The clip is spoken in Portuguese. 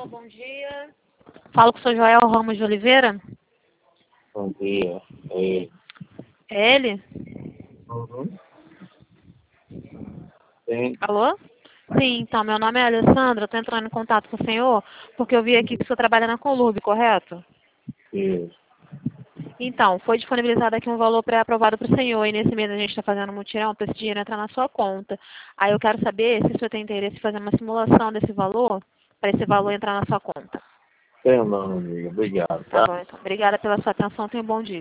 Alô, bom dia. Falo com o Sr. Joel Ramos de Oliveira. Bom dia. É. É ele? Uhum. Sim. Alô? Sim, então, meu nome é Alessandra, eu estou entrando em contato com o senhor, porque eu vi aqui que o senhor trabalha na Colurb, correto? Isso. Então, foi disponibilizado aqui um valor pré-aprovado para o senhor, e nesse mês a gente está fazendo um mutirão para esse dinheiro entrar na sua conta. Aí eu quero saber se o senhor tem interesse em fazer uma simulação desse valor, para esse valor entrar na sua conta. Tem não, amigo. Obrigado, Tá tá? bom, então. Obrigada pela sua atenção, tenha um bom dia.